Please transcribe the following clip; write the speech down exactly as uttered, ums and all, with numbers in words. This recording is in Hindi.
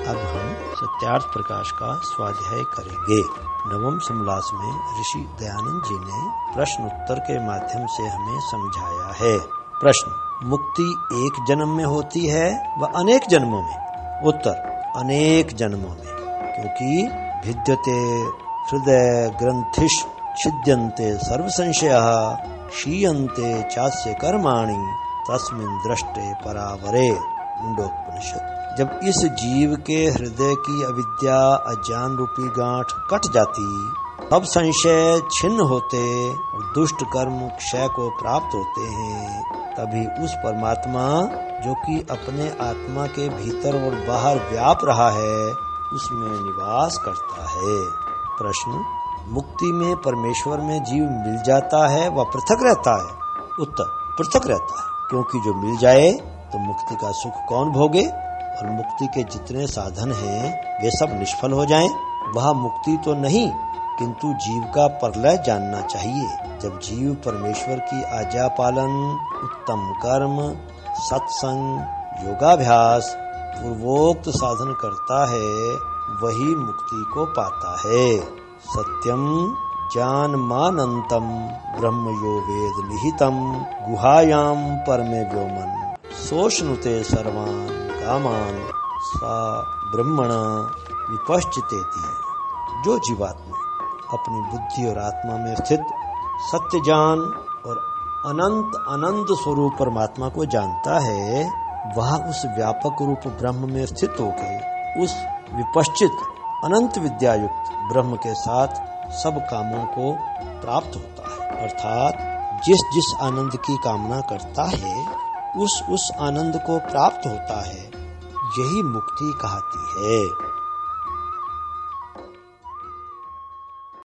अब हम सत्यार्थ प्रकाश का स्वाध्याय करेंगे। नवम समलास में ऋषि दयानंद जी ने प्रश्न उत्तर के माध्यम से हमें समझाया है। प्रश्न, मुक्ति एक जन्म में होती है व अनेक जन्मों में? उत्तर, अनेक जन्मों में, क्योंकि भिद्यते हृदय ग्रंथिश छिद्यन्ते सर्व संशयः क्षीयन्ते चास्य कर्माणि तस्मिन् दृष्टे परावरे। मुंडोपनिषद। जब इस जीव के हृदय की अविद्या अज्ञान रूपी गांठ कट जाती, तब संशय छिन्न होते और दुष्ट कर्म क्षय को प्राप्त होते हैं, तभी उस परमात्मा जो कि अपने आत्मा के भीतर और बाहर व्याप रहा है, उसमें निवास करता है। प्रश्न, मुक्ति में परमेश्वर में जीव मिल जाता है व पृथक रहता है? उत्तर, पृथक रहता है, क्योंकि जो मिल जाए तो मुक्ति का सुख कौन भोगे और मुक्ति के जितने साधन हैं वे सब निष्फल हो जाएं। वह मुक्ति तो नहीं, किंतु जीव का परलय जानना चाहिए। जब जीव परमेश्वर की आज्ञा पालन, उत्तम कर्म, सत्संग, योगाभ्यास, पूर्वोक्त साधन करता है, वही मुक्ति को पाता है। सत्यम जानमानंतम ब्रह्म यो वेद निहितम गुहायाम परमे व्योमन सोष्णुते सर्वान् कामान सा ब्रह्मणा विपश्चितेति। जो जीवात्मा अपनी बुद्धि और आत्मा में स्थित सत्य जान और अनंत अनंत स्वरूप परमात्मा को जानता है, वह उस व्यापक रूप ब्रह्म में स्थित होकर उस विपश्चित अनंत विद्यायुक्त ब्रह्म के साथ सब कामों को प्राप्त होता है। अर्थात जिस जिस आनंद की कामना करता है, उस उस आनंद को प्राप्त होता है। यही मुक्ति कहती है।